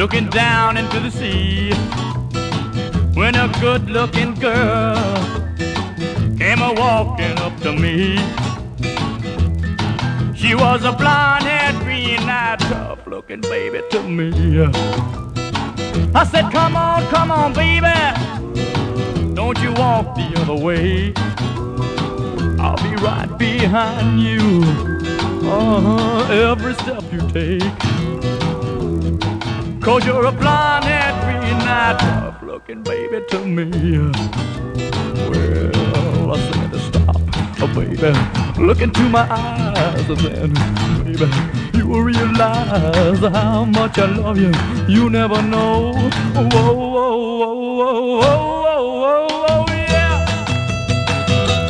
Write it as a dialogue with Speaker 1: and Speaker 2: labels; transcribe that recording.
Speaker 1: looking down into the sea, when a good-looking girl came a-walking up to me. She was a blonde-haired, green-eyed, tough-looking baby to me. I said, come on, baby, don't you walk the other way. I'll be right behind you, every step you take. 'Cause you're a blonde-haired, green-eyed, tough-looking baby to me. Well, I said to stop, baby, look into my eyes, and then, baby, you will realize how much I love you. You never know. Whoa, whoa, whoa, whoa, whoa.